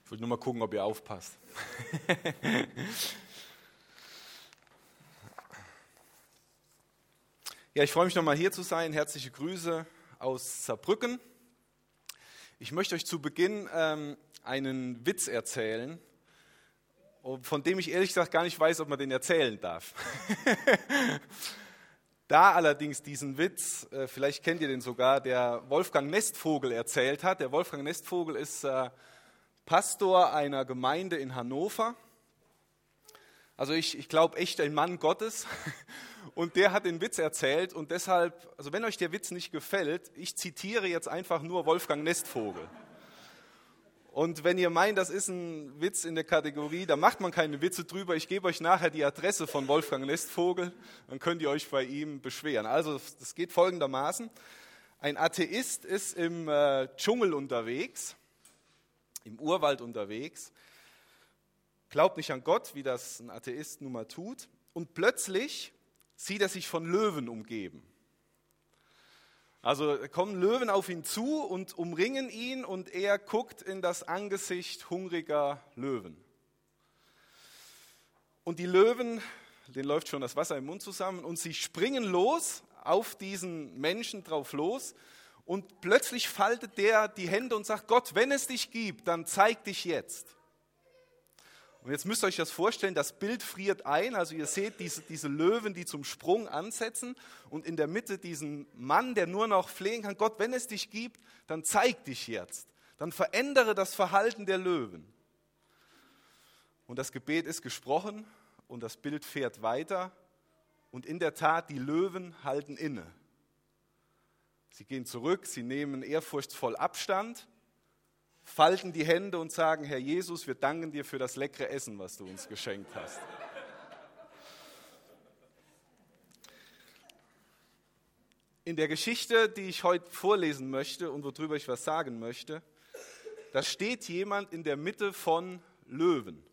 Ich wollte nur mal gucken, ob ihr aufpasst. Ja, ich freue mich nochmal hier zu sein. Herzliche Grüße aus Saarbrücken. Ich möchte euch zu Beginn einen Witz erzählen, von dem ich ehrlich gesagt gar nicht weiß, ob man den erzählen darf. Da allerdings diesen Witz, vielleicht kennt ihr den sogar, der Wolfgang Nestvogel erzählt hat. Der Wolfgang Nestvogel ist Pastor einer Gemeinde in Hannover. Also ich glaube echt ein Mann Gottes. Und der hat den Witz erzählt und deshalb, also wenn euch der Witz nicht gefällt, ich zitiere jetzt einfach nur Wolfgang Nestvogel. Und wenn ihr meint, das ist ein Witz in der Kategorie, da macht man keine Witze drüber, ich gebe euch nachher die Adresse von Wolfgang Nestvogel, dann könnt ihr euch bei ihm beschweren. Also das geht folgendermaßen: Ein Atheist ist im Dschungel unterwegs, im Urwald unterwegs, glaubt nicht an Gott, wie das ein Atheist nun mal tut, und plötzlich sieht er sich von Löwen umgeben. Also kommen Löwen auf ihn zu und umringen ihn und er guckt in das Angesicht hungriger Löwen. Und die Löwen, denen läuft schon das Wasser im Mund zusammen und sie springen los, auf diesen Menschen drauf los und plötzlich faltet der die Hände und sagt: Gott, wenn es dich gibt, dann zeig dich jetzt. Und jetzt müsst ihr euch das vorstellen, das Bild friert ein, also ihr seht diese Löwen, die zum Sprung ansetzen und in der Mitte diesen Mann, der nur noch flehen kann: Gott, wenn es dich gibt, dann zeig dich jetzt, dann verändere das Verhalten der Löwen. Und das Gebet ist gesprochen und das Bild fährt weiter und in der Tat, die Löwen halten inne. Sie gehen zurück, sie nehmen ehrfurchtsvoll Abstand, falten die Hände und sagen: Herr Jesus, wir danken dir für das leckere Essen, was du uns geschenkt hast. In der Geschichte, die ich heute vorlesen möchte und worüber ich was sagen möchte, da steht jemand in der Mitte von Löwen.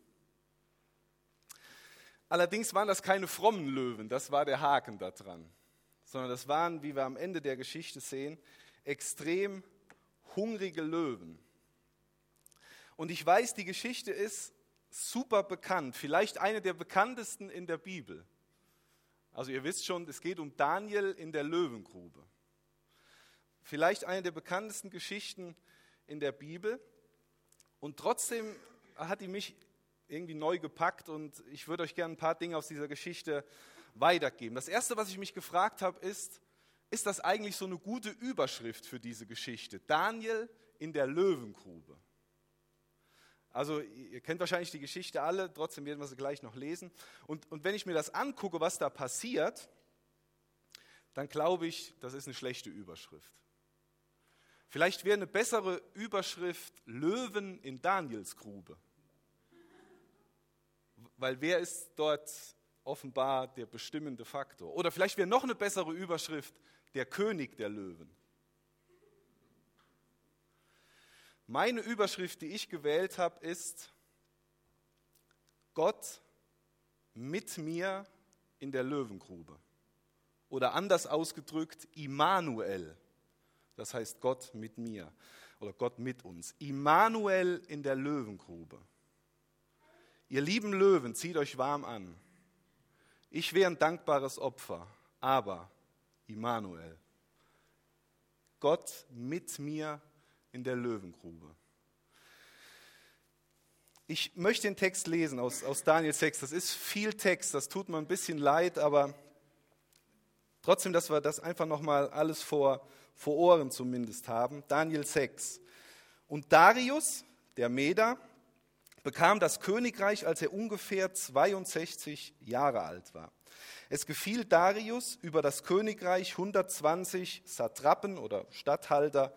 Allerdings waren das keine frommen Löwen, das war der Haken da dran, sondern das waren, wie wir am Ende der Geschichte sehen, extrem hungrige Löwen. Und ich weiß, die Geschichte ist super bekannt, vielleicht eine der bekanntesten in der Bibel. Also ihr wisst schon, es geht um Daniel in der Löwengrube. Vielleicht eine der bekanntesten Geschichten in der Bibel. Und trotzdem hat die mich irgendwie neu gepackt und ich würde euch gerne ein paar Dinge aus dieser Geschichte weitergeben. Das Erste, was ich mich gefragt habe, ist das eigentlich so eine gute Überschrift für diese Geschichte? Daniel in der Löwengrube. Also ihr kennt wahrscheinlich die Geschichte alle, trotzdem werden wir sie gleich noch lesen. Und wenn ich mir das angucke, was da passiert, dann glaube ich, das ist eine schlechte Überschrift. Vielleicht wäre eine bessere Überschrift Löwen in Daniels Grube. Weil wer ist dort offenbar der bestimmende Faktor? Oder vielleicht wäre noch eine bessere Überschrift der König der Löwen. Meine Überschrift, die ich gewählt habe, ist: Gott mit mir in der Löwengrube. Oder anders ausgedrückt, Immanuel. Das heißt Gott mit mir oder Gott mit uns. Immanuel in der Löwengrube. Ihr lieben Löwen, zieht euch warm an. Ich wäre ein dankbares Opfer, aber Immanuel. Gott mit mir in der Löwengrube. Ich möchte den Text lesen aus Daniel 6. Das ist viel Text, das tut mir ein bisschen leid, aber trotzdem, dass wir das einfach nochmal alles vor Ohren zumindest haben. Daniel 6. Und Darius, der Meder, bekam das Königreich, als er ungefähr 62 Jahre alt war. Es gefiel Darius, über das Königreich 120 Satrapen oder Statthalter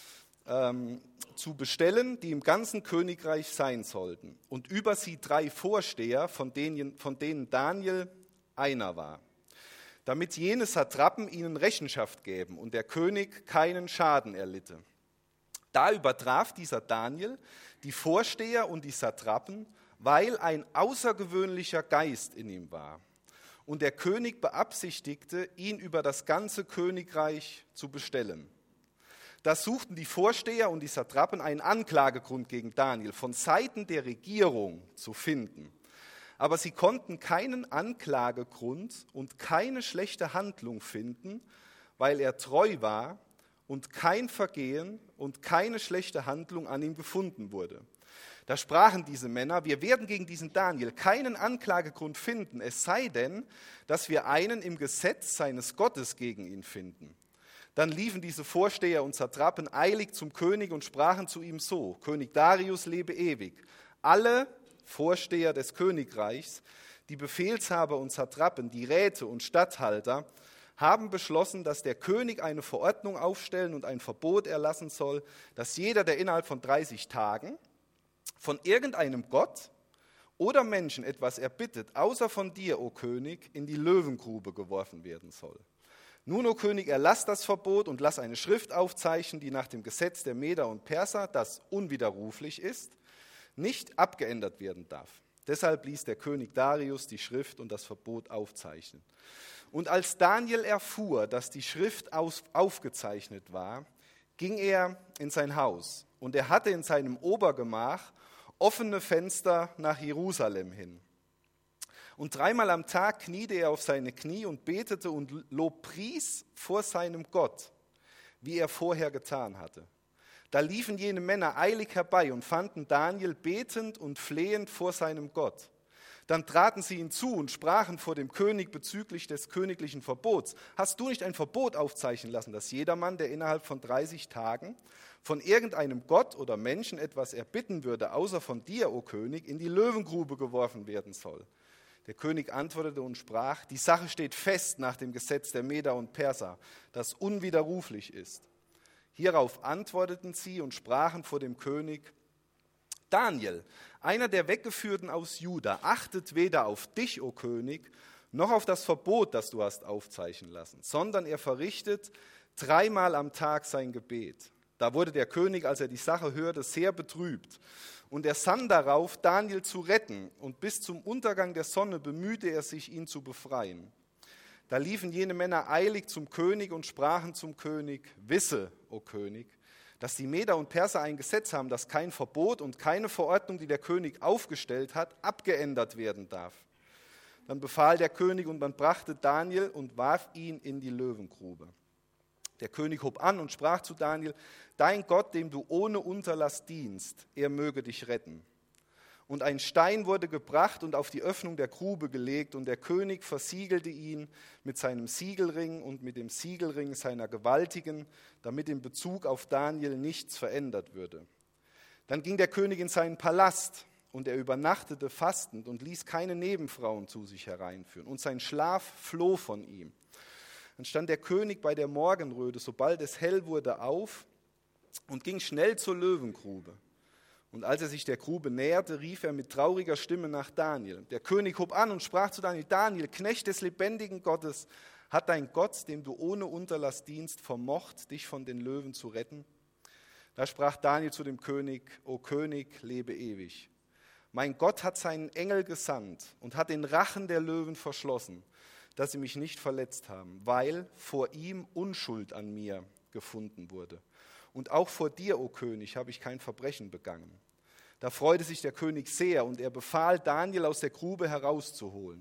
zu bestellen, die im ganzen Königreich sein sollten, und über sie 3 Vorsteher, von denen Daniel einer war, damit jene Satrapen ihnen Rechenschaft gäben und der König keinen Schaden erlitte. Da übertraf dieser Daniel die Vorsteher und die Satrapen, weil ein außergewöhnlicher Geist in ihm war. Und der König beabsichtigte, ihn über das ganze Königreich zu bestellen. Da suchten die Vorsteher und die Satrapen einen Anklagegrund gegen Daniel von Seiten der Regierung zu finden. Aber sie konnten keinen Anklagegrund und keine schlechte Handlung finden, weil er treu war und kein Vergehen und keine schlechte Handlung an ihm gefunden wurde. Da sprachen diese Männer: Wir werden gegen diesen Daniel keinen Anklagegrund finden, es sei denn, dass wir einen im Gesetz seines Gottes gegen ihn finden. Dann liefen diese Vorsteher und Satrapen eilig zum König und sprachen zu ihm so: König Darius lebe ewig. Alle Vorsteher des Königreichs, die Befehlshaber und Satrapen, die Räte und Statthalter, haben beschlossen, dass der König eine Verordnung aufstellen und ein Verbot erlassen soll, dass jeder, der innerhalb von 30 Tagen von irgendeinem Gott oder Menschen etwas erbittet, außer von dir, o König, in die Löwengrube geworfen werden soll. Nun, o König, erlass das Verbot und lass eine Schrift aufzeichnen, die nach dem Gesetz der Meder und Perser, das unwiderruflich ist, nicht abgeändert werden darf. Deshalb ließ der König Darius die Schrift und das Verbot aufzeichnen. Und als Daniel erfuhr, dass die Schrift aufgezeichnet war, ging er in sein Haus. Und er hatte in seinem Obergemach offene Fenster nach Jerusalem hin. Und 3-mal am Tag kniete er auf seine Knie und betete und lobpries vor seinem Gott, wie er vorher getan hatte. Da liefen jene Männer eilig herbei und fanden Daniel betend und flehend vor seinem Gott. Dann traten sie hinzu und sprachen vor dem König bezüglich des königlichen Verbots: Hast du nicht ein Verbot aufzeichnen lassen, dass jedermann, der innerhalb von 30 Tagen von irgendeinem Gott oder Menschen etwas erbitten würde, außer von dir, o König, in die Löwengrube geworfen werden soll? Der König antwortete und sprach: Die Sache steht fest nach dem Gesetz der Meder und Perser, das unwiderruflich ist. Hierauf antworteten sie und sprachen vor dem König: Daniel, einer der Weggeführten aus Juda, achtet weder auf dich, o König, noch auf das Verbot, das du hast aufzeichnen lassen, sondern er verrichtet 3-mal am Tag sein Gebet. Da wurde der König, als er die Sache hörte, sehr betrübt. Und er sann darauf, Daniel zu retten, und bis zum Untergang der Sonne bemühte er sich, ihn zu befreien. Da liefen jene Männer eilig zum König und sprachen zum König: Wisse, o König, dass die Meder und Perser ein Gesetz haben, dass kein Verbot und keine Verordnung, die der König aufgestellt hat, abgeändert werden darf. Dann befahl der König, und man brachte Daniel und warf ihn in die Löwengrube. Der König hob an und sprach zu Daniel: Dein Gott, dem du ohne Unterlass dienst, er möge dich retten. Und ein Stein wurde gebracht und auf die Öffnung der Grube gelegt, und der König versiegelte ihn mit seinem Siegelring und mit dem Siegelring seiner Gewaltigen, damit in Bezug auf Daniel nichts verändert würde. Dann ging der König in seinen Palast, und er übernachtete fastend und ließ keine Nebenfrauen zu sich hereinführen, und sein Schlaf floh von ihm. Dann stand der König bei der Morgenröte, sobald es hell wurde, auf und ging schnell zur Löwengrube. Und als er sich der Grube näherte, rief er mit trauriger Stimme nach Daniel. Der König hob an und sprach zu Daniel: Daniel, Knecht des lebendigen Gottes, hat dein Gott, dem du ohne Unterlass dienst, vermocht, dich von den Löwen zu retten? Da sprach Daniel zu dem König: O König, lebe ewig. Mein Gott hat seinen Engel gesandt und hat den Rachen der Löwen verschlossen, dass sie mich nicht verletzt haben, weil vor ihm Unschuld an mir gefunden wurde. Und auch vor dir, o König, habe ich kein Verbrechen begangen. Da freute sich der König sehr, und er befahl, Daniel aus der Grube herauszuholen.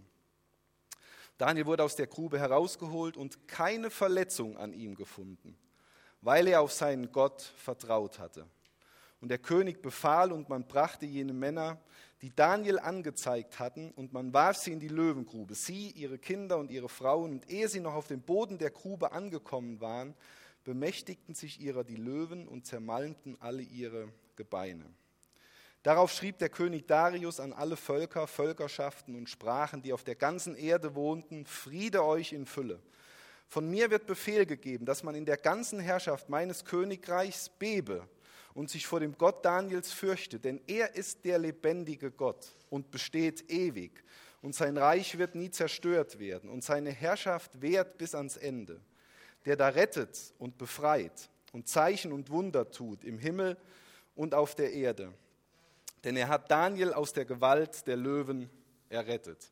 Daniel wurde aus der Grube herausgeholt und keine Verletzung an ihm gefunden, weil er auf seinen Gott vertraut hatte. Und der König befahl, und man brachte jene Männer, die Daniel angezeigt hatten, und man warf sie in die Löwengrube, sie, ihre Kinder und ihre Frauen. Und ehe sie noch auf dem Boden der Grube angekommen waren, bemächtigten sich ihrer die Löwen und zermalmten alle ihre Gebeine. Darauf schrieb der König Darius an alle Völker, Völkerschaften und Sprachen, die auf der ganzen Erde wohnten: Friede euch in Fülle. Von mir wird Befehl gegeben, dass man in der ganzen Herrschaft meines Königreichs bebe und sich vor dem Gott Daniels fürchte, denn er ist der lebendige Gott und besteht ewig, und sein Reich wird nie zerstört werden, und seine Herrschaft währt bis ans Ende. Der da rettet und befreit und Zeichen und Wunder tut im Himmel und auf der Erde. Denn er hat Daniel aus der Gewalt der Löwen errettet.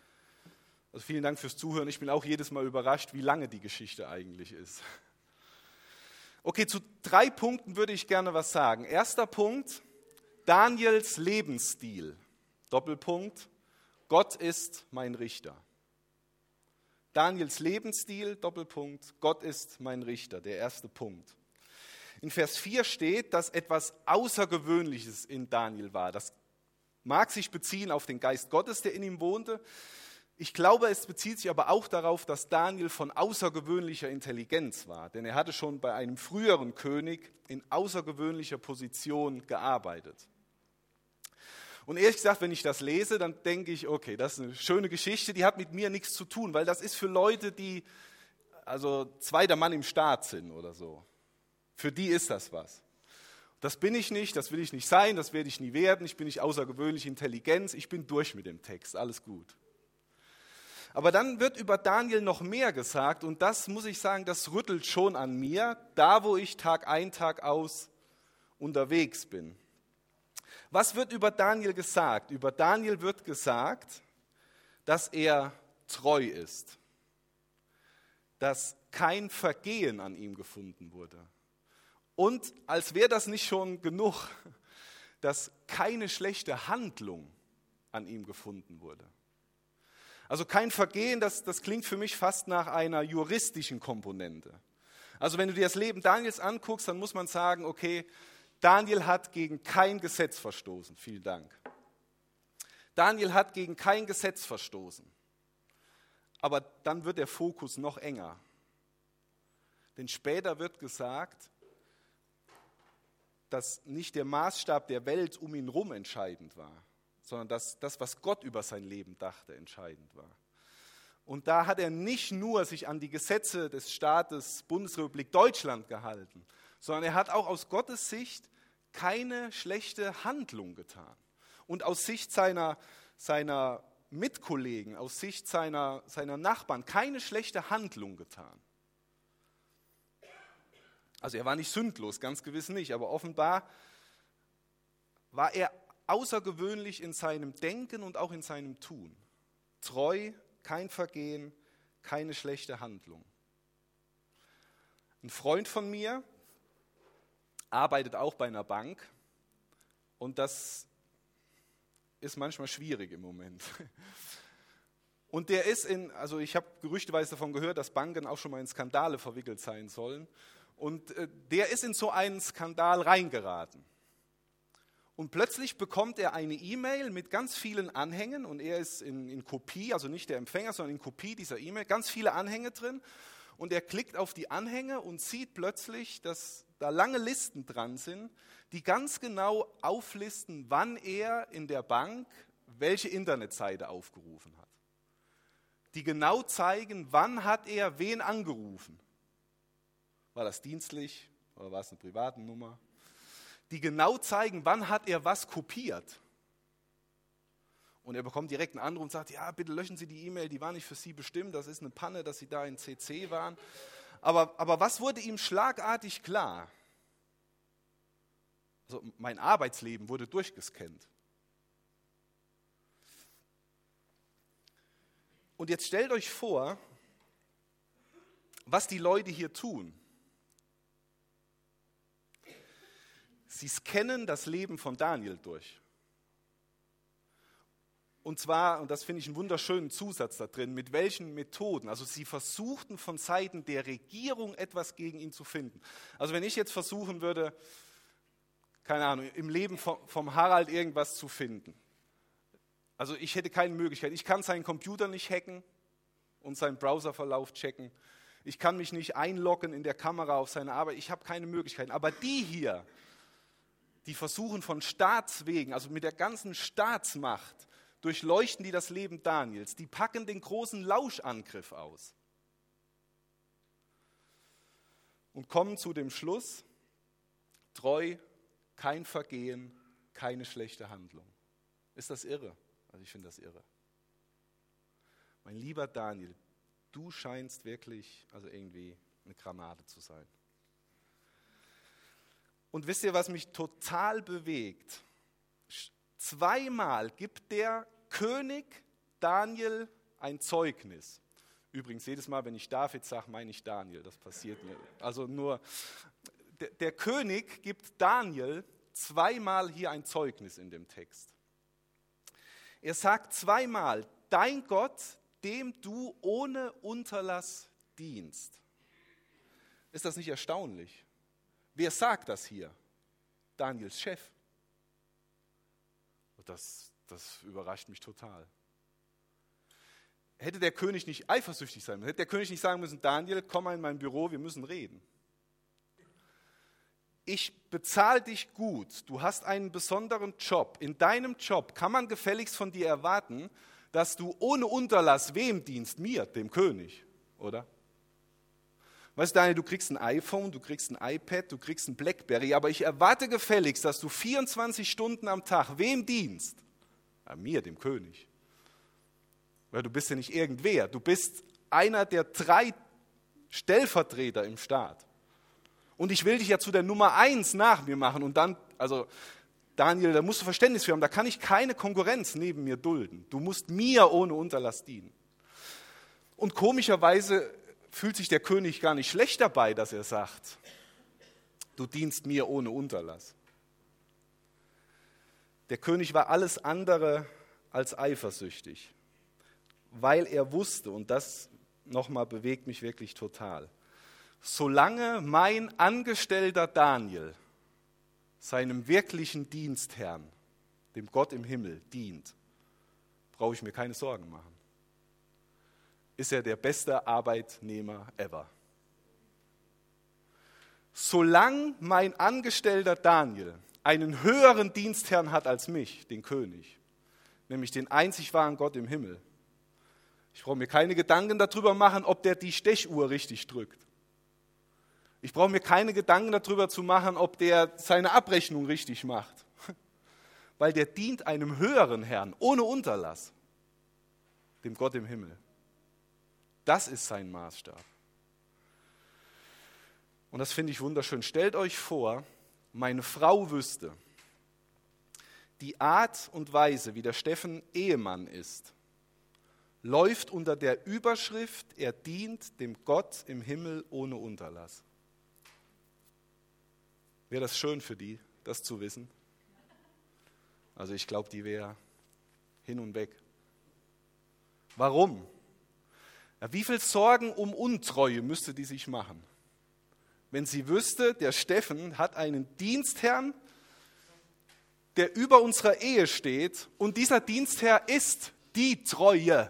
Also vielen Dank fürs Zuhören. Ich bin auch jedes Mal überrascht, wie lange die Geschichte eigentlich ist. Okay, zu 3 Punkten würde ich gerne was sagen. Erster Punkt, Daniels Lebensstil. Doppelpunkt, Gott ist mein Richter. Daniels Lebensstil, Doppelpunkt, Gott ist mein Richter, der erste Punkt. In Vers 4 steht, dass etwas Außergewöhnliches in Daniel war. Das mag sich beziehen auf den Geist Gottes, der in ihm wohnte. Ich glaube, es bezieht sich aber auch darauf, dass Daniel von außergewöhnlicher Intelligenz war. Denn er hatte schon bei einem früheren König in außergewöhnlicher Position gearbeitet. Und ehrlich gesagt, wenn ich das lese, dann denke ich, okay, das ist eine schöne Geschichte, die hat mit mir nichts zu tun, weil das ist für Leute, die also zweiter Mann im Staat sind oder so. Für die ist das was. Das bin ich nicht, das will ich nicht sein, das werde ich nie werden, ich bin nicht außergewöhnlich Intelligenz, ich bin durch mit dem Text, alles gut. Aber dann wird über Daniel noch mehr gesagt und das muss ich sagen, das rüttelt schon an mir, da wo ich Tag ein, Tag aus unterwegs bin. Was wird über Daniel gesagt? Über Daniel wird gesagt, dass er treu ist, dass kein Vergehen an ihm gefunden wurde. Und als wäre das nicht schon genug, dass keine schlechte Handlung an ihm gefunden wurde. Also kein Vergehen, das klingt für mich fast nach einer juristischen Komponente. Also wenn du dir das Leben Daniels anguckst, dann muss man sagen, okay, Daniel hat gegen kein Gesetz verstoßen. Vielen Dank. Daniel hat gegen kein Gesetz verstoßen. Aber dann wird der Fokus noch enger. Denn später wird gesagt, dass nicht der Maßstab der Welt um ihn herum entscheidend war, sondern dass das, was Gott über sein Leben dachte, entscheidend war. Und da hat er nicht nur sich an die Gesetze des Staates Bundesrepublik Deutschland gehalten, sondern er hat auch aus Gottes Sicht keine schlechte Handlung getan. Und aus Sicht seiner Mitkollegen, aus Sicht seiner Nachbarn keine schlechte Handlung getan. Also er war nicht sündlos, ganz gewiss nicht, aber offenbar war er außergewöhnlich in seinem Denken und auch in seinem Tun. Treu, kein Vergehen, keine schlechte Handlung. Ein Freund von mir arbeitet auch bei einer Bank und das ist manchmal schwierig im Moment. Und der ist also ich habe gerüchteweise davon gehört, dass Banken auch schon mal in Skandale verwickelt sein sollen. Und der ist in so einen Skandal reingeraten. Und plötzlich bekommt er eine E-Mail mit ganz vielen Anhängen und er ist in Kopie, also nicht der Empfänger, sondern in Kopie dieser E-Mail, ganz viele Anhänge drin. Und er klickt auf die Anhänge und sieht plötzlich, dass da lange Listen dran sind, die ganz genau auflisten, wann er in der Bank welche Internetseite aufgerufen hat. Die genau zeigen, wann hat er wen angerufen. War das dienstlich oder war es eine private Nummer? Die genau zeigen, wann hat er was kopiert. Und er bekommt direkt einen Anruf und sagt, ja, bitte löschen Sie die E-Mail, die war nicht für Sie bestimmt, das ist eine Panne, dass Sie da in CC waren. Aber was wurde ihm schlagartig klar? Also mein Arbeitsleben wurde durchgescannt. Und jetzt stellt euch vor, was die Leute hier tun. Sie scannen das Leben von Daniel durch. Und zwar, und das finde ich einen wunderschönen Zusatz da drin, mit welchen Methoden. Also sie versuchten von Seiten der Regierung etwas gegen ihn zu finden. Also wenn ich jetzt versuchen würde, keine Ahnung, im Leben vom Harald irgendwas zu finden. Also ich hätte keine Möglichkeit. Ich kann seinen Computer nicht hacken und seinen Browserverlauf checken. Ich kann mich nicht einloggen in der Kamera auf seine Arbeit. Ich habe keine Möglichkeiten. Aber die hier, die versuchen von Staatswegen, also mit der ganzen Staatsmacht, durchleuchten die das Leben Daniels. Die packen den großen Lauschangriff aus. Und kommen zu dem Schluss, treu, kein Vergehen, keine schlechte Handlung. Ist das irre? Also ich finde das irre. Mein lieber Daniel, du scheinst wirklich, also irgendwie eine Granate zu sein. Und wisst ihr, was mich total bewegt? Zweimal gibt der König Daniel ein Zeugnis. Übrigens, jedes Mal, wenn ich David sage, meine ich Daniel. Das passiert mir. Also nur, Der König gibt Daniel zweimal hier ein Zeugnis in dem Text. Er sagt zweimal, dein Gott, dem du ohne Unterlass dienst. Ist das nicht erstaunlich? Wer sagt das hier? Daniels Chef. Das überrascht mich total. Hätte der König nicht eifersüchtig sein müssen, hätte der König nicht sagen müssen, Daniel, komm mal in mein Büro, wir müssen reden. Ich bezahle dich gut, du hast einen besonderen Job. In deinem Job kann man gefälligst von dir erwarten, dass du ohne Unterlass wem dienst? Mir, dem König, oder? Weißt du, Daniel, du kriegst ein iPhone, du kriegst ein iPad, du kriegst ein Blackberry, aber ich erwarte gefälligst, dass du 24 Stunden am Tag wem dienst? Ja, mir, dem König. Weil du bist ja nicht irgendwer, du bist einer der 3 Stellvertreter im Staat. Und ich will dich ja zu der Nummer 1 nach mir machen und dann, also Daniel, da musst du Verständnis für haben, da kann ich keine Konkurrenz neben mir dulden. Du musst mir ohne Unterlass dienen. Und komischerweise fühlt sich der König gar nicht schlecht dabei, dass er sagt, du dienst mir ohne Unterlass. Der König war alles andere als eifersüchtig, weil er wusste, und das nochmal bewegt mich wirklich total, solange mein Angestellter Daniel seinem wirklichen Dienstherrn, dem Gott im Himmel, dient, brauche ich mir keine Sorgen machen. Ist er der beste Arbeitnehmer ever. Solange mein Angestellter Daniel einen höheren Dienstherrn hat als mich, den König, nämlich den einzig wahren Gott im Himmel, ich brauche mir keine Gedanken darüber machen, ob der die Stechuhr richtig drückt. Ich brauche mir keine Gedanken darüber zu machen, ob der seine Abrechnung richtig macht. Weil der dient einem höheren Herrn, ohne Unterlass, dem Gott im Himmel. Das ist sein Maßstab. Und das finde ich wunderschön. Stellt euch vor, meine Frau wüsste, die Art und Weise, wie der Steffen Ehemann ist, läuft unter der Überschrift, er dient dem Gott im Himmel ohne Unterlass. Wäre das schön für die, das zu wissen? Also ich glaube, die wäre hin und weg. Warum? Ja, wie viel Sorgen um Untreue müsste die sich machen, wenn sie wüsste, der Steffen hat einen Dienstherrn, der über unserer Ehe steht und dieser Dienstherr ist die Treue.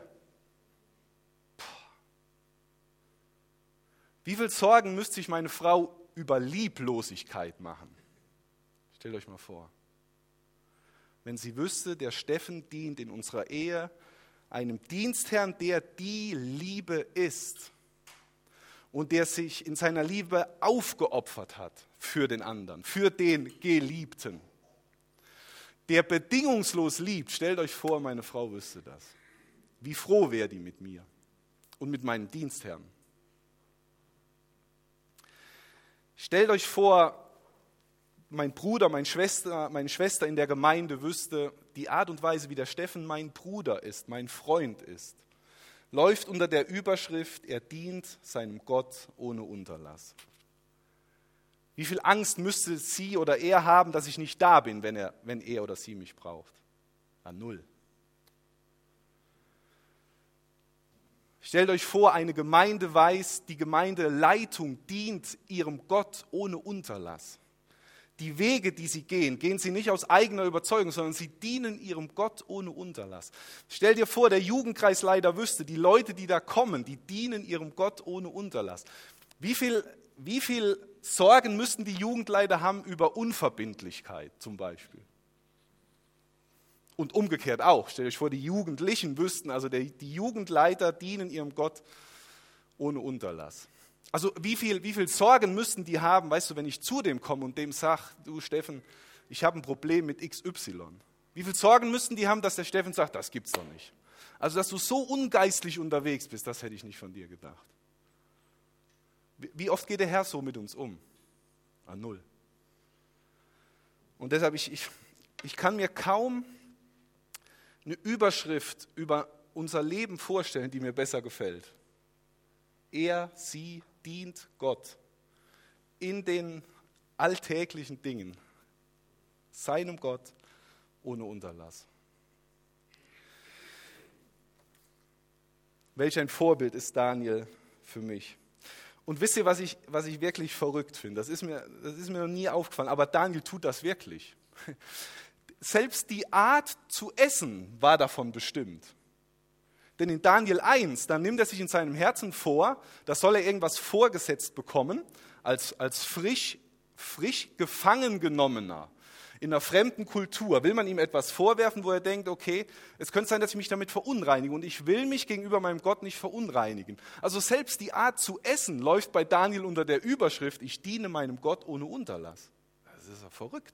Wie viel Sorgen müsste sich meine Frau über Lieblosigkeit machen? Stellt euch mal vor. Wenn sie wüsste, der Steffen dient in unserer Ehe einem Dienstherrn, der die Liebe ist und der sich in seiner Liebe aufgeopfert hat für den anderen, für den Geliebten, der bedingungslos liebt. Stellt euch vor, meine Frau wüsste das. Wie froh wäre die mit mir und mit meinem Dienstherrn. Stellt euch vor, mein Bruder, meine Schwester in der Gemeinde wüsste, die Art und Weise, wie der Steffen mein Bruder ist, mein Freund ist, läuft unter der Überschrift, er dient seinem Gott ohne Unterlass. Wie viel Angst müsste sie oder er haben, dass ich nicht da bin, wenn er oder sie mich braucht? Ja, 0. Stellt euch vor, eine Gemeinde weiß, die Gemeindeleitung dient ihrem Gott ohne Unterlass. Die Wege, die sie gehen, gehen sie nicht aus eigener Überzeugung, sondern sie dienen ihrem Gott ohne Unterlass. Stell dir vor, der Jugendkreisleiter wüsste, die Leute, die da kommen, die dienen ihrem Gott ohne Unterlass. Wie viel Sorgen müssten die Jugendleiter haben über Unverbindlichkeit zum Beispiel? Und umgekehrt auch. Stellt euch vor, die Jugendlichen wüssten, also die Jugendleiter dienen ihrem Gott ohne Unterlass. Also wie viel Sorgen müssten die haben, weißt du, wenn ich zu dem komme und dem sage, du Steffen, ich habe ein Problem mit XY. Wie viel Sorgen müssten die haben, dass der Steffen sagt, das gibt's doch nicht. Also dass du so ungeistlich unterwegs bist, das hätte ich nicht von dir gedacht. Wie oft geht der Herr so mit uns um? 0. Und deshalb, ich kann mir kaum eine Überschrift über unser Leben vorstellen, die mir besser gefällt. Er, sie dient Gott in den alltäglichen Dingen seinem Gott ohne Unterlass. Welch ein Vorbild ist Daniel für mich. Und wisst ihr, was ich wirklich verrückt finde? Das ist mir noch nie aufgefallen, aber Daniel tut das wirklich. Selbst die Art zu essen war davon bestimmt. Denn in Daniel 1, dann nimmt er sich in seinem Herzen vor, da soll er irgendwas vorgesetzt bekommen, als frisch gefangen genommener in einer fremden Kultur. Will man ihm etwas vorwerfen, wo er denkt, okay, es könnte sein, dass ich mich damit verunreinige und ich will mich gegenüber meinem Gott nicht verunreinigen. Also selbst die Art zu essen läuft bei Daniel unter der Überschrift, ich diene meinem Gott ohne Unterlass. Das ist ja verrückt.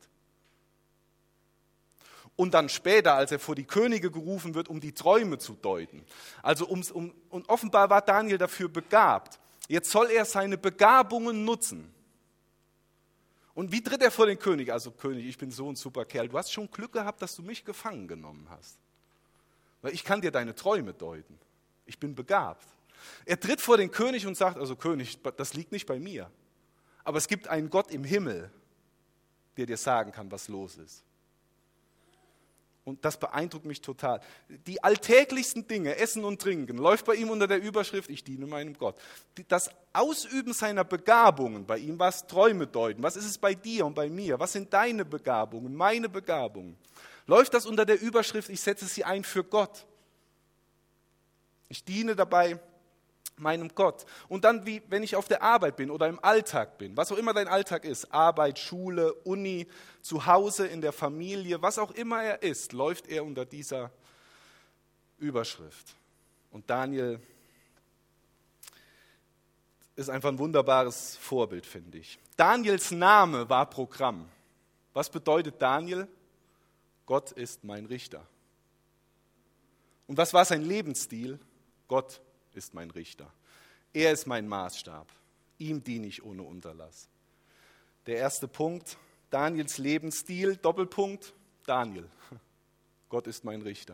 Und dann später, als er vor die Könige gerufen wird, um die Träume zu deuten. Also und offenbar war Daniel dafür begabt. Jetzt soll er seine Begabungen nutzen. Und wie tritt er vor den König? Also König, ich bin so ein super Kerl. Du hast schon Glück gehabt, dass du mich gefangen genommen hast. Weil ich kann dir deine Träume deuten. Ich bin begabt. Er tritt vor den König und sagt, also König, das liegt nicht bei mir. Aber es gibt einen Gott im Himmel, der dir sagen kann, was los ist. Und das beeindruckt mich total. Die alltäglichsten Dinge, Essen und Trinken, läuft bei ihm unter der Überschrift, ich diene meinem Gott. Das Ausüben seiner Begabungen, bei ihm war es Träume deuten. Was ist es bei dir und bei mir? Was sind deine Begabungen, meine Begabungen? Läuft das unter der Überschrift, ich setze sie ein für Gott. Ich diene dabei meinem Gott. Und dann, wie wenn ich auf der Arbeit bin oder im Alltag bin, was auch immer dein Alltag ist, Arbeit, Schule, Uni, zu Hause, in der Familie, was auch immer er ist, läuft er unter dieser Überschrift. Und Daniel ist einfach ein wunderbares Vorbild, finde ich. Daniels Name war Programm. Was bedeutet Daniel? Gott ist mein Richter. Und was war sein Lebensstil? Gott ist mein Richter. Er ist mein Maßstab. Ihm diene ich ohne Unterlass. Der erste Punkt, Daniels Lebensstil, Doppelpunkt, Daniel. Gott ist mein Richter.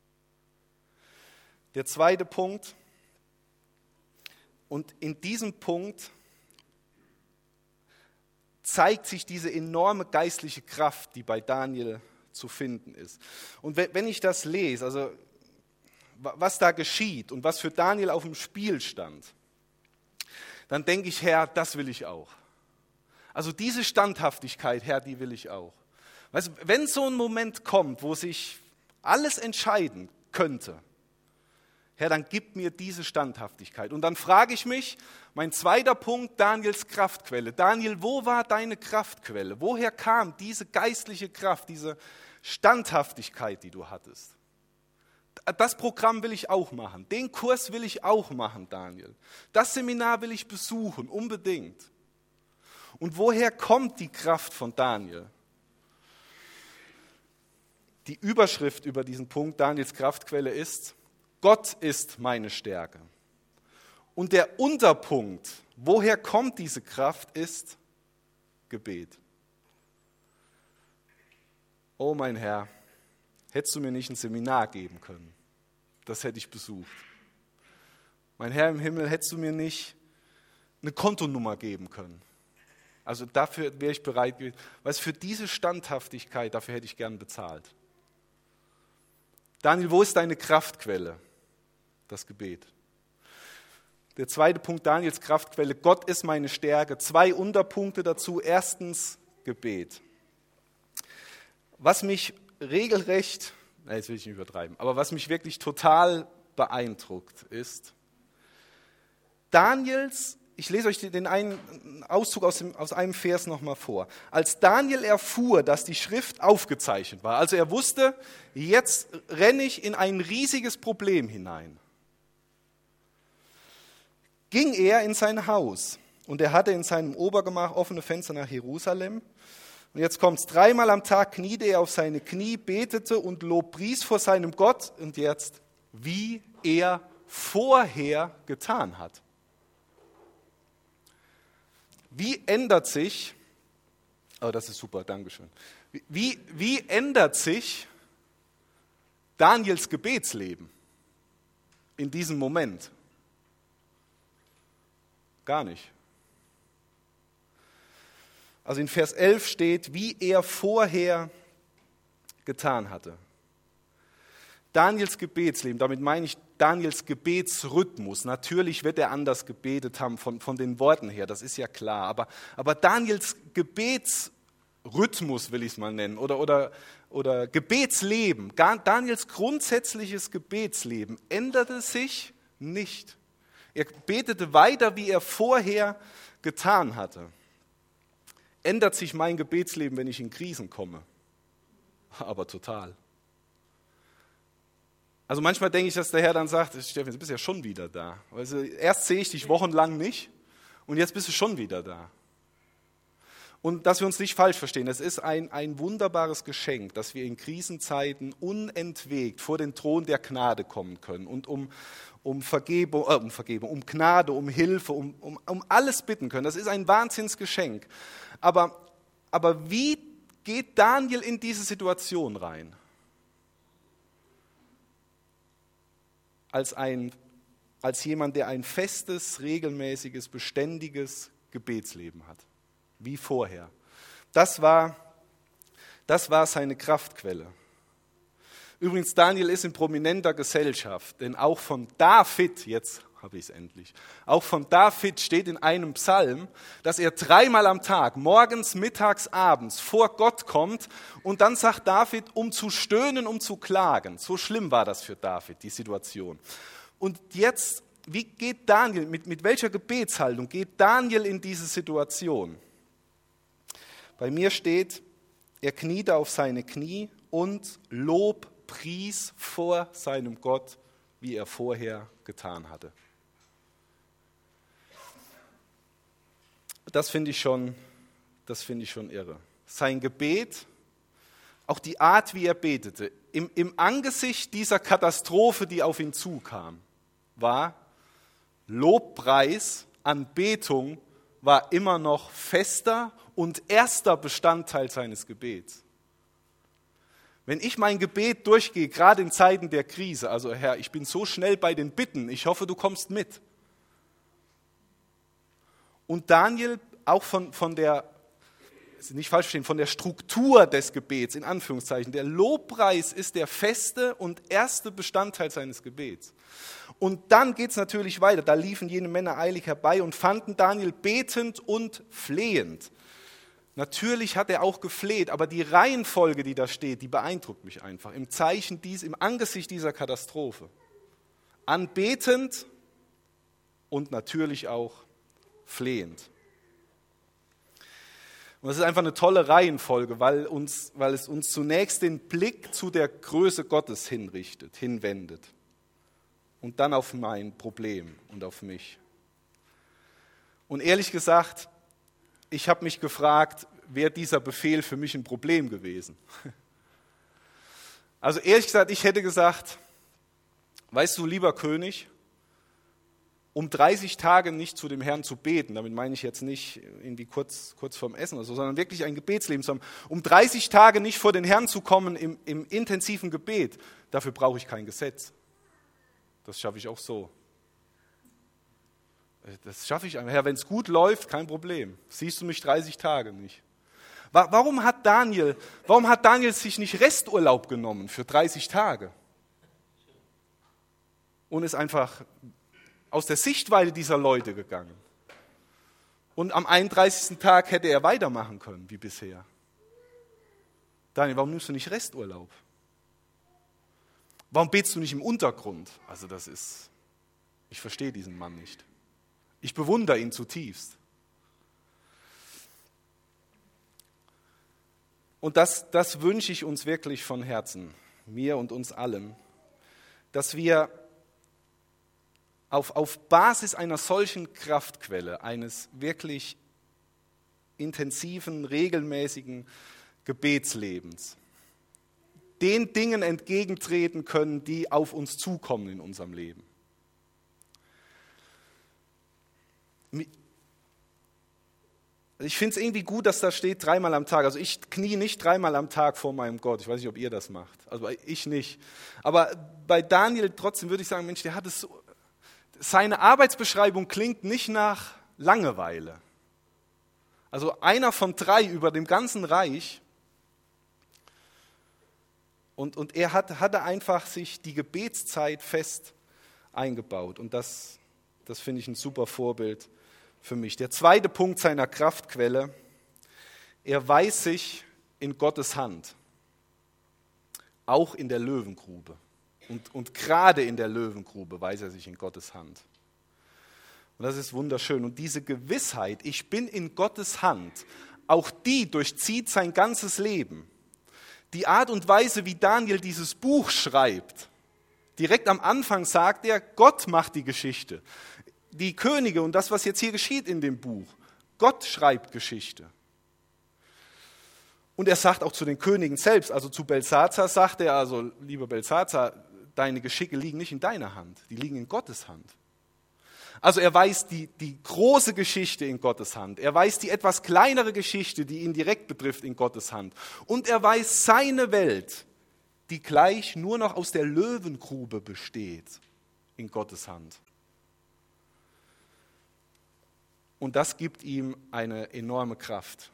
Der zweite Punkt, und in diesem Punkt zeigt sich diese enorme geistliche Kraft, die bei Daniel zu finden ist. Und wenn ich das lese, also was da geschieht und was für Daniel auf dem Spiel stand, dann denke ich, Herr, das will ich auch. Also diese Standhaftigkeit, Herr, die will ich auch. Weißt du, wenn so ein Moment kommt, wo sich alles entscheiden könnte, Herr, dann gib mir diese Standhaftigkeit. Und dann frage ich mich, mein zweiter Punkt, Daniels Kraftquelle. Daniel, wo war deine Kraftquelle? Woher kam diese geistliche Kraft, diese Standhaftigkeit, die du hattest? Das Programm will ich auch machen, den Kurs will ich auch machen, Daniel. Das Seminar will ich besuchen, unbedingt. Und woher kommt die Kraft von Daniel? Die Überschrift über diesen Punkt, Daniels Kraftquelle, ist, Gott ist meine Stärke. Und der Unterpunkt, woher kommt diese Kraft, ist Gebet. Oh mein Herr, hättest du mir nicht ein Seminar geben können, das hätte ich besucht. Mein Herr im Himmel, hättest du mir nicht eine Kontonummer geben können. Also dafür wäre ich bereit gewesen. Weil für diese Standhaftigkeit, dafür hätte ich gern bezahlt. Daniel, wo ist deine Kraftquelle? Das Gebet. Der zweite Punkt, Daniels Kraftquelle, Gott ist meine Stärke. 2 Unterpunkte dazu. Erstens, Gebet. Was mich regelrecht, jetzt will ich nicht übertreiben, aber was mich wirklich total beeindruckt ist, Daniels, ich lese euch den einen Auszug aus einem Vers nochmal vor. Als Daniel erfuhr, dass die Schrift aufgezeichnet war, also er wusste, jetzt renne ich in ein riesiges Problem hinein, ging er in sein Haus und er hatte in seinem Obergemach offene Fenster nach Jerusalem. Und jetzt kommt's, 3-mal am Tag kniete er auf seine Knie, betete und lobpries vor seinem Gott. Und jetzt, wie er vorher getan hat. Wie ändert sich, oh das ist super, Dankeschön. Wie ändert sich Daniels Gebetsleben in diesem Moment? Gar nicht. Also in Vers 11 steht, wie er vorher getan hatte. Daniels Gebetsleben, damit meine ich Daniels Gebetsrhythmus. Natürlich wird er anders gebetet haben von den Worten her, das ist ja klar. Aber Daniels Gebetsrhythmus, will ich es mal nennen, oder Gebetsleben, Daniels grundsätzliches Gebetsleben änderte sich nicht. Er betete weiter, wie er vorher getan hatte. Ändert sich mein Gebetsleben, wenn ich in Krisen komme? Aber total. Also manchmal denke ich, dass der Herr dann sagt, Steffen, du bist ja schon wieder da. Also erst sehe ich dich wochenlang nicht und jetzt bist du schon wieder da. Und dass wir uns nicht falsch verstehen, es ist ein wunderbares Geschenk, dass wir in Krisenzeiten unentwegt vor den Thron der Gnade kommen können und um Vergebung, um Gnade, um Hilfe, um alles bitten können. Das ist ein Wahnsinnsgeschenk. Aber wie geht Daniel in diese Situation rein? Als jemand, der ein festes, regelmäßiges, beständiges Gebetsleben hat. Wie vorher. Das war seine Kraftquelle. Übrigens, Daniel ist in prominenter Gesellschaft, denn auch von David, jetzt habe ich es endlich, auch von David steht in einem Psalm, dass er 3-mal am Tag, morgens, mittags, abends, vor Gott kommt und dann sagt David, um zu stöhnen, um zu klagen. So schlimm war das für David, die Situation. Und jetzt, wie geht Daniel, mit welcher Gebetshaltung geht Daniel in diese Situation? Bei mir steht, er kniete auf seine Knie und pries vor seinem Gott, wie er vorher getan hatte. Das finde ich schon irre. Sein Gebet, auch die Art, wie er betete, im Angesicht dieser Katastrophe, die auf ihn zukam, war Lobpreis, Anbetung, war immer noch fester und erster Bestandteil seines Gebets. Wenn ich mein Gebet durchgehe, gerade in Zeiten der Krise, also Herr, ich bin so schnell bei den Bitten, ich hoffe, du kommst mit. Und Daniel auch von der, nicht falsch verstehen, von der Struktur des Gebets, in Anführungszeichen, der Lobpreis ist der feste und erste Bestandteil seines Gebets. Und dann geht es natürlich weiter, da liefen jene Männer eilig herbei und fanden Daniel betend und flehend. Natürlich hat er auch gefleht, aber die Reihenfolge, die da steht, die beeindruckt mich einfach. Im Angesicht dieser Katastrophe. Anbetend und natürlich auch flehend. Und das ist einfach eine tolle Reihenfolge, weil es uns zunächst den Blick zu der Größe Gottes hinwendet. Und dann auf mein Problem und auf mich. Und ehrlich gesagt, ich habe mich gefragt, wäre dieser Befehl für mich ein Problem gewesen? Also ehrlich gesagt, ich hätte gesagt, weißt du, lieber König, um 30 Tage nicht zu dem Herrn zu beten, damit meine ich jetzt nicht irgendwie kurz vorm Essen oder so, sondern wirklich ein Gebetsleben zu haben, um 30 Tage nicht vor den Herrn zu kommen im intensiven Gebet, dafür brauche ich kein Gesetz. Das schaffe ich auch so. Das schaffe ich einfach. Herr, wenn es gut läuft, kein Problem. Siehst du mich 30 Tage nicht. Warum hat Daniel sich nicht Resturlaub genommen für 30 Tage? Und ist einfach aus der Sichtweite dieser Leute gegangen. Und am 31. Tag hätte er weitermachen können, wie bisher. Daniel, warum nimmst du nicht Resturlaub? Warum betest du nicht im Untergrund? Also ich verstehe diesen Mann nicht. Ich bewundere ihn zutiefst. Und das wünsche ich uns wirklich von Herzen, mir und uns allen, dass wir auf Basis einer solchen Kraftquelle, eines wirklich intensiven, regelmäßigen Gebetslebens, den Dingen entgegentreten können, die auf uns zukommen in unserem Leben. Ich finde es irgendwie gut, dass da steht 3-mal am Tag. Also ich knie nicht 3-mal am Tag vor meinem Gott. Ich weiß nicht, ob ihr das macht. Also ich nicht. Aber bei Daniel trotzdem würde ich sagen, Mensch, der hat es so. Seine Arbeitsbeschreibung klingt nicht nach Langeweile. Also einer von 3 über dem ganzen Reich. Und er hatte einfach sich die Gebetszeit fest eingebaut. Und das finde ich ein super Vorbild für mich. Der zweite Punkt seiner Kraftquelle: Er weiß sich in Gottes Hand. Auch in der Löwengrube. Und gerade in der Löwengrube weiß er sich in Gottes Hand. Und das ist wunderschön. Und diese Gewissheit, ich bin in Gottes Hand, auch die durchzieht sein ganzes Leben. Die Art und Weise, wie Daniel dieses Buch schreibt, direkt am Anfang sagt er, Gott macht die Geschichte. Die Könige und das, was jetzt hier geschieht in dem Buch, Gott schreibt Geschichte. Und er sagt auch zu den Königen selbst, also zu Belsazar sagt er, also lieber Belsazar, deine Geschicke liegen nicht in deiner Hand, die liegen in Gottes Hand. Also er weiß die große Geschichte in Gottes Hand. Er weiß die etwas kleinere Geschichte, die ihn direkt betrifft, in Gottes Hand. Und er weiß seine Welt, die gleich nur noch aus der Löwengrube besteht, in Gottes Hand. Und das gibt ihm eine enorme Kraft.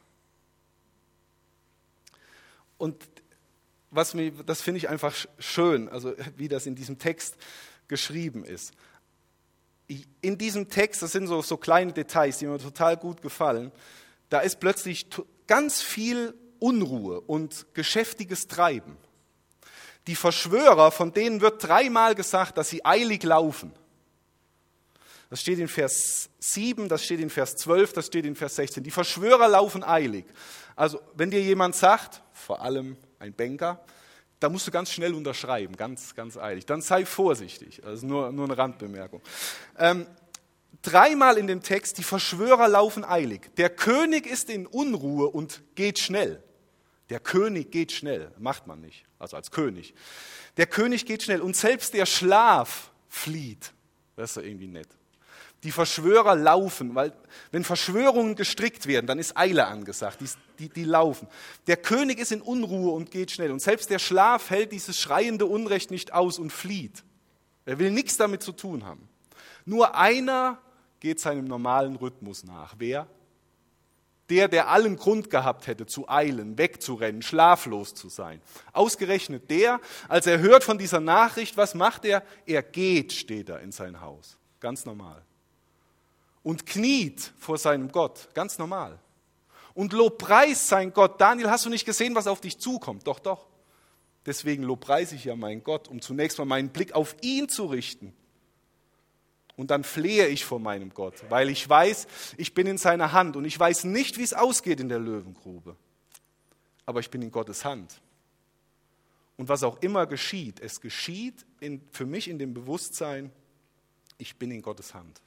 Und das finde ich einfach schön, also wie das in diesem Text geschrieben ist. In diesem Text, das sind so kleine Details, die mir total gut gefallen, da ist plötzlich ganz viel Unruhe und geschäftiges Treiben. Die Verschwörer, von denen wird 3-mal gesagt, dass sie eilig laufen. Das steht in Vers 7, das steht in Vers 12, das steht in Vers 16. Die Verschwörer laufen eilig. Also wenn dir jemand sagt, vor allem ein Banker, da musst du ganz schnell unterschreiben, ganz, ganz eilig. Dann sei vorsichtig, also nur eine Randbemerkung. 3-mal in dem Text, die Verschwörer laufen eilig. Der König ist in Unruhe und geht schnell. Der König geht schnell, macht man nicht, also als König. Der König geht schnell und selbst der Schlaf flieht. Das ist ja irgendwie nett. Die Verschwörer laufen, weil wenn Verschwörungen gestrickt werden, dann ist Eile angesagt, die laufen. Der König ist in Unruhe und geht schnell und selbst der Schlaf hält dieses schreiende Unrecht nicht aus und flieht. Er will nichts damit zu tun haben. Nur einer geht seinem normalen Rhythmus nach. Wer? Der allen Grund gehabt hätte zu eilen, wegzurennen, schlaflos zu sein. Ausgerechnet der, als er hört von dieser Nachricht, was macht er? Er geht, steht er in sein Haus. Ganz normal. Und kniet vor seinem Gott, ganz normal. Und lobpreist sein Gott. Daniel, hast du nicht gesehen, was auf dich zukommt? Doch, doch. Deswegen lobpreise ich ja meinen Gott, um zunächst mal meinen Blick auf ihn zu richten. Und dann flehe ich vor meinem Gott, weil ich weiß, ich bin in seiner Hand und ich weiß nicht, wie es ausgeht in der Löwengrube. Aber ich bin in Gottes Hand. Und was auch immer geschieht, es geschieht für mich in dem Bewusstsein, ich bin in Gottes Hand.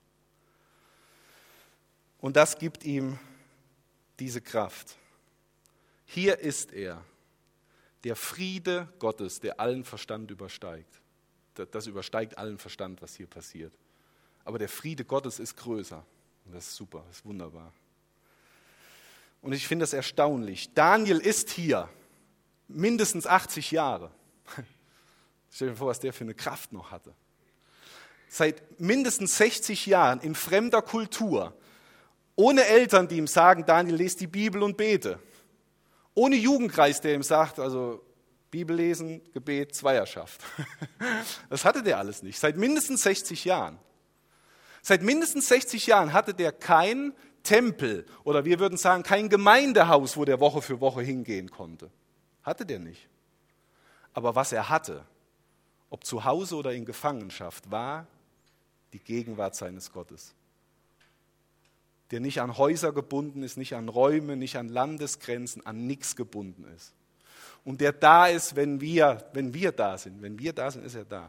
Und das gibt ihm diese Kraft. Hier ist er, der Friede Gottes, der allen Verstand übersteigt. Das übersteigt allen Verstand, was hier passiert. Aber der Friede Gottes ist größer. Und das ist super, das ist wunderbar. Und ich finde das erstaunlich. Daniel ist hier mindestens 80 Jahre. Stell dir vor, was der für eine Kraft noch hatte. Seit mindestens 60 Jahren in fremder Kultur. Ohne Eltern, die ihm sagen, Daniel, lese die Bibel und bete. Ohne Jugendkreis, der ihm sagt, also Bibel lesen, Gebet, Zweierschaft. Das hatte der alles nicht. Seit mindestens 60 Jahren. Seit mindestens 60 Jahren hatte der kein Tempel oder wir würden sagen, kein Gemeindehaus, wo der Woche für Woche hingehen konnte. Hatte der nicht. Aber was er hatte, ob zu Hause oder in Gefangenschaft, war die Gegenwart seines Gottes. Der nicht an Häuser gebunden ist, nicht an Räume, nicht an Landesgrenzen, an nichts gebunden ist. Und der da ist, wenn wir da sind. Wenn wir da sind, ist er da.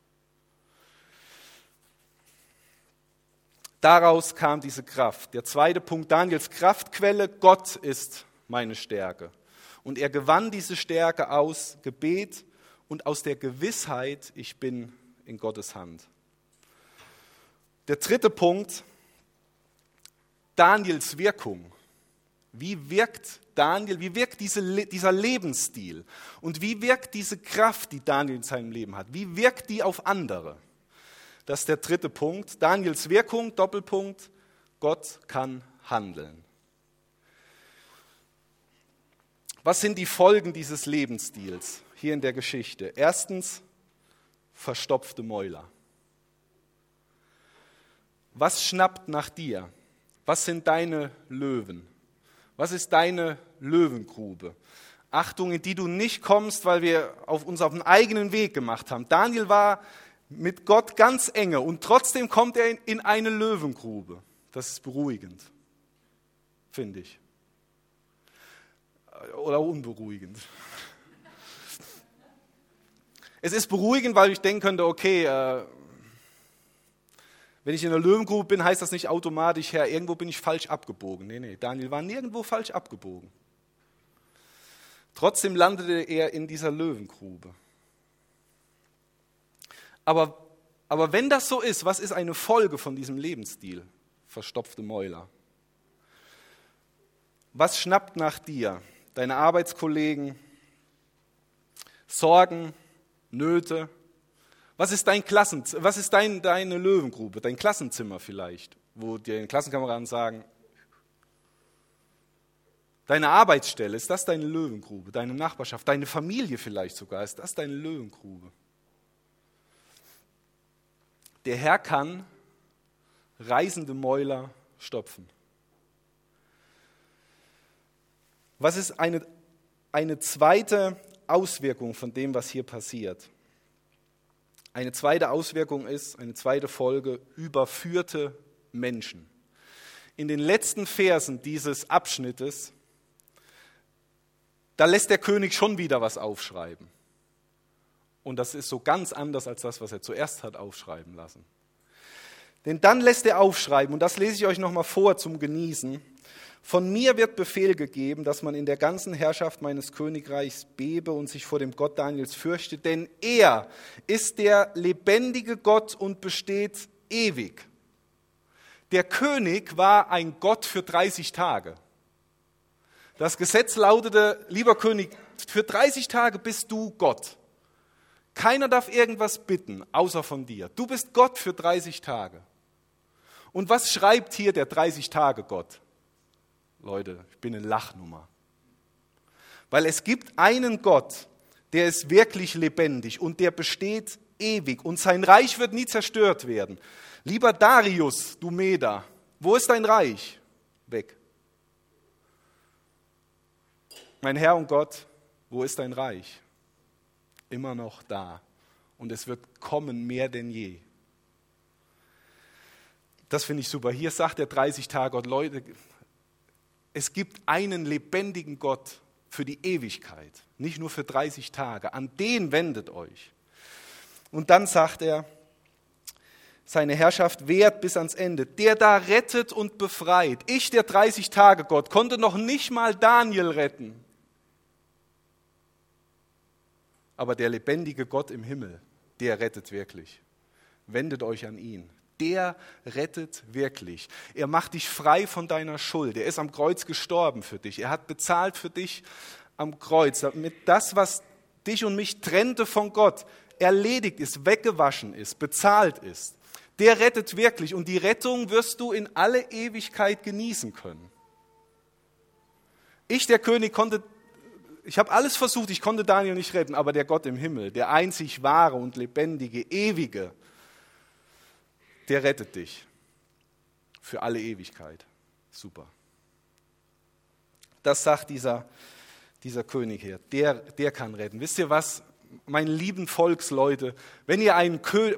Daraus kam diese Kraft. Der zweite Punkt, Daniels Kraftquelle, Gott ist meine Stärke. Und er gewann diese Stärke aus Gebet und aus der Gewissheit, ich bin in Gottes Hand. Der dritte Punkt, Daniels Wirkung. Wie wirkt Daniel, wie wirkt dieser Lebensstil? Und wie wirkt diese Kraft, die Daniel in seinem Leben hat? Wie wirkt die auf andere? Das ist der dritte Punkt. Daniels Wirkung, Doppelpunkt, Gott kann handeln. Was sind die Folgen dieses Lebensstils hier in der Geschichte? Erstens, verstopfte Mäuler. Was schnappt nach dir? Was sind deine Löwen? Was ist deine Löwengrube? Achtung, in die du nicht kommst, weil wir uns auf einen eigenen Weg gemacht haben. Daniel war mit Gott ganz enge und trotzdem kommt er in eine Löwengrube. Das ist beruhigend, finde ich. Oder unberuhigend. Es ist beruhigend, weil ich denken könnte, okay, wenn ich in der Löwengrube bin, heißt das nicht automatisch, Herr, irgendwo bin ich falsch abgebogen. Nee, Daniel war nirgendwo falsch abgebogen. Trotzdem landete er in dieser Löwengrube. Aber wenn das so ist, was ist eine Folge von diesem Lebensstil? Verstopfte Mäuler. Was schnappt nach dir? Deine Arbeitskollegen, Sorgen, Nöte. Was ist deine Löwengrube, dein Klassenzimmer vielleicht, wo dir Klassenkameraden sagen, deine Arbeitsstelle, ist das deine Löwengrube, deine Nachbarschaft, deine Familie vielleicht sogar, ist das deine Löwengrube? Der Herr kann reißende Mäuler stopfen. Was ist eine zweite Auswirkung von dem, was hier passiert? Eine zweite Auswirkung ist, eine zweite Folge, überführte Menschen. In den letzten Versen dieses Abschnittes, da lässt der König schon wieder was aufschreiben. Und das ist so ganz anders als das, was er zuerst hat aufschreiben lassen. Denn dann lässt er aufschreiben, und das lese ich euch nochmal vor zum Genießen. Von mir wird Befehl gegeben, dass man in der ganzen Herrschaft meines Königreichs bebe und sich vor dem Gott Daniels fürchte, denn er ist der lebendige Gott und besteht ewig. Der König war ein Gott für 30 Tage. Das Gesetz lautete, lieber König, für 30 Tage bist du Gott. Keiner darf irgendwas bitten, außer von dir. Du bist Gott für 30 Tage. Und was schreibt hier der 30-Tage-Gott? Leute, ich bin eine Lachnummer. Weil es gibt einen Gott, der ist wirklich lebendig und der besteht ewig und sein Reich wird nie zerstört werden. Lieber Darius, du Meder, wo ist dein Reich? Weg. Mein Herr und Gott, wo ist dein Reich? Immer noch da. Und es wird kommen mehr denn je. Das finde ich super. Hier sagt der 30-Tage-Gott, Leute, es gibt einen lebendigen Gott für die Ewigkeit, nicht nur für 30 Tage. An den wendet euch. Und dann sagt er, seine Herrschaft währt bis ans Ende. Der da rettet und befreit. Ich, der 30-Tage-Gott, konnte noch nicht mal Daniel retten. Aber der lebendige Gott im Himmel, der rettet wirklich. Wendet euch an ihn. Der rettet wirklich. Er macht dich frei von deiner Schuld. Er ist am Kreuz gestorben für dich. Er hat bezahlt für dich am Kreuz, damit das, was dich und mich trennte von Gott, erledigt ist, weggewaschen ist, bezahlt ist. Der rettet wirklich und die Rettung wirst du in alle Ewigkeit genießen können. Ich, der König, ich habe alles versucht, ich konnte Daniel nicht retten, aber der Gott im Himmel, der einzig wahre und lebendige, ewige, der rettet dich für alle Ewigkeit. Super. Das sagt dieser König hier. Der kann retten. Wisst ihr was, meine lieben Volksleute, wenn ihr einen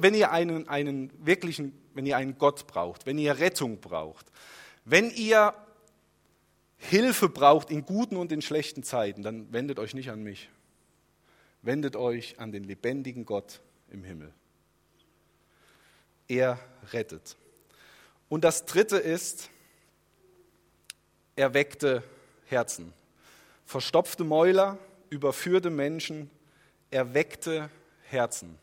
Gott braucht, wenn ihr Rettung braucht, wenn ihr Hilfe braucht in guten und in schlechten Zeiten, dann wendet euch nicht an mich. Wendet euch an den lebendigen Gott im Himmel. Er rettet. Und das Dritte ist, erweckte Herzen. Verstopfte Mäuler, überführte Menschen, erweckte Herzen.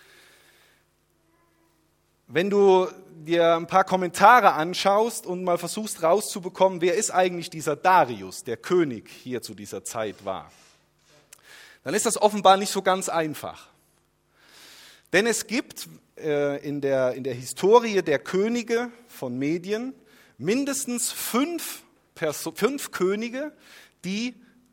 Wenn du dir ein paar Kommentare anschaust und mal versuchst rauszubekommen, wer ist eigentlich dieser Darius, der König hier zu dieser Zeit war, dann ist das offenbar nicht so ganz einfach. Denn es gibt in der Historie der Könige von Medien mindestens fünf Könige, die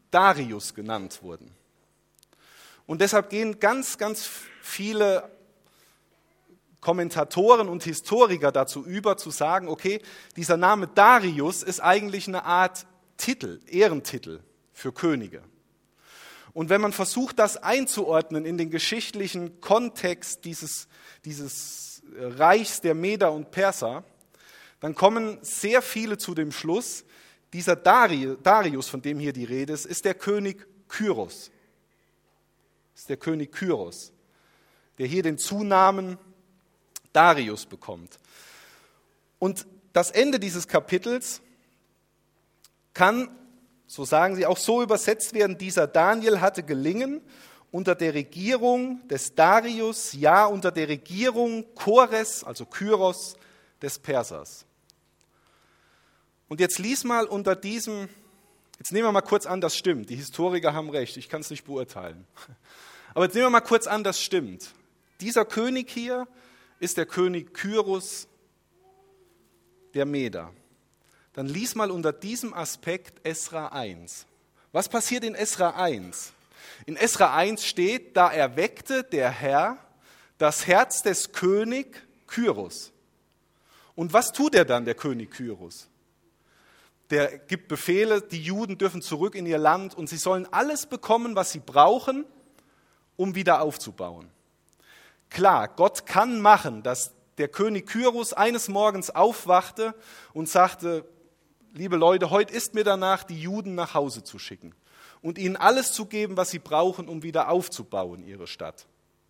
Darius genannt wurden. Und deshalb gehen ganz, ganz viele Kommentatoren und Historiker dazu über, zu sagen, okay, dieser Name Darius ist eigentlich eine Art Titel, Ehrentitel für Könige. Und wenn man versucht, das einzuordnen in den geschichtlichen Kontext dieses Reichs der Meder und Perser, dann kommen sehr viele zu dem Schluss, dieser Darius, von dem hier die Rede ist, ist der König Kyros. Ist der König Kyros, der hier den Zunamen Darius bekommt. Und das Ende dieses Kapitels kann, so sagen sie, auch so übersetzt werden: Dieser Daniel hatte gelingen unter der Regierung des Darius, ja unter der Regierung Kores, also Kyros, des Persers. Und jetzt lies mal unter diesem, jetzt nehmen wir mal kurz an, das stimmt. Die Historiker haben recht, ich kann es nicht beurteilen. Aber jetzt nehmen wir mal kurz an, das stimmt. Dieser König hier ist der König Kyros der Meder. Dann lies mal unter diesem Aspekt Esra 1. Was passiert in Esra 1? In Esra 1 steht, da erweckte der Herr das Herz des König Kyros. Und was tut er dann, der König Kyros? Der gibt Befehle, die Juden dürfen zurück in ihr Land und sie sollen alles bekommen, was sie brauchen, um wieder aufzubauen. Klar, Gott kann machen, dass der König Kyros eines Morgens aufwachte und sagte: Liebe Leute, heute ist mir danach, die Juden nach Hause zu schicken und ihnen alles zu geben, was sie brauchen, um wieder aufzubauen, ihre Stadt.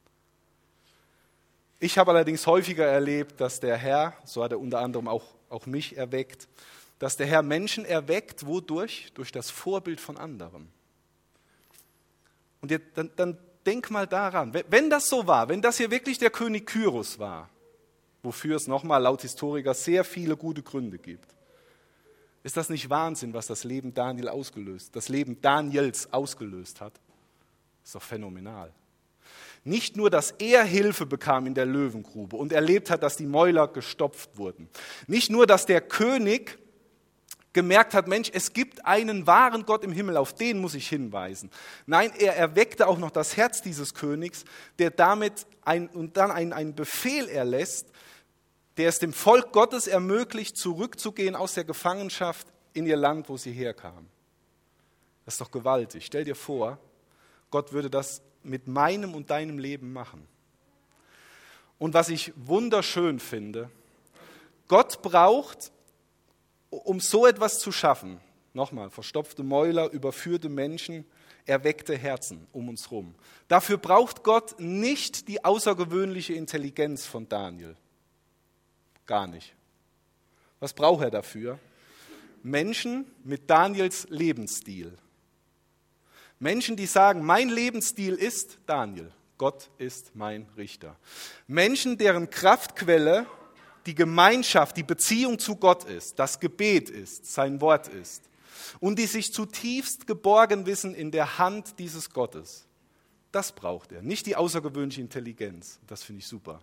Ich habe allerdings häufiger erlebt, dass der Herr, so hat er unter anderem auch mich erweckt, dass der Herr Menschen erweckt, wodurch? Durch das Vorbild von anderen. Und dann denk mal daran, wenn das so war, wenn das hier wirklich der König Kyros war, wofür es nochmal laut Historiker sehr viele gute Gründe gibt, ist das nicht Wahnsinn, was das Leben Daniels ausgelöst hat? Das ist doch phänomenal. Nicht nur, dass er Hilfe bekam in der Löwengrube und erlebt hat, dass die Mäuler gestopft wurden. Nicht nur, dass der König gemerkt hat, Mensch, es gibt einen wahren Gott im Himmel, auf den muss ich hinweisen. Nein, er erweckte auch noch das Herz dieses Königs, der damit einen Befehl erlässt, der es dem Volk Gottes ermöglicht, zurückzugehen aus der Gefangenschaft in ihr Land, wo sie herkamen. Das ist doch gewaltig. Stell dir vor, Gott würde das mit meinem und deinem Leben machen. Und was ich wunderschön finde, Gott braucht, um so etwas zu schaffen, nochmal, verstopfte Mäuler, überführte Menschen, erweckte Herzen um uns herum. Dafür braucht Gott nicht die außergewöhnliche Intelligenz von Daniel. Gar nicht. Was braucht er dafür? Menschen mit Daniels Lebensstil. Menschen, die sagen, mein Lebensstil ist Daniel. Gott ist mein Richter. Menschen, deren Kraftquelle die Gemeinschaft, die Beziehung zu Gott ist, das Gebet ist, sein Wort ist. Und die sich zutiefst geborgen wissen in der Hand dieses Gottes. Das braucht er, nicht die außergewöhnliche Intelligenz. Das finde ich super.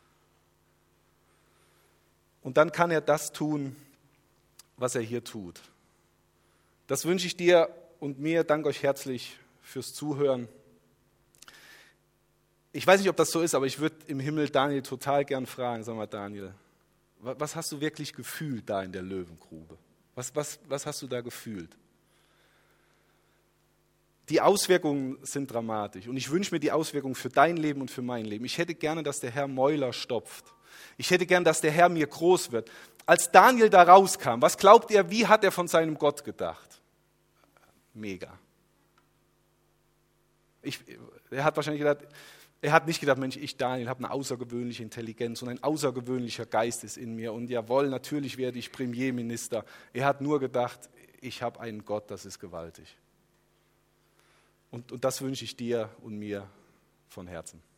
Und dann kann er das tun, was er hier tut. Das wünsche ich dir und mir. Danke euch herzlich fürs Zuhören. Ich weiß nicht, ob das so ist, aber ich würde im Himmel Daniel total gern fragen, sag mal Daniel, was hast du wirklich gefühlt da in der Löwengrube? Was hast du da gefühlt? Die Auswirkungen sind dramatisch und ich wünsche mir die Auswirkungen für dein Leben und für mein Leben. Ich hätte gerne, dass der Herr Mäuler stopft. Ich hätte gern, dass der Herr mir groß wird. Als Daniel da rauskam, was glaubt ihr, wie hat er von seinem Gott gedacht? Mega. Er hat wahrscheinlich gedacht, er hat nicht gedacht, Mensch, ich Daniel habe eine außergewöhnliche Intelligenz und ein außergewöhnlicher Geist ist in mir und jawohl, natürlich werde ich Premierminister. Er hat nur gedacht, ich habe einen Gott, das ist gewaltig. Und das wünsche ich dir und mir von Herzen.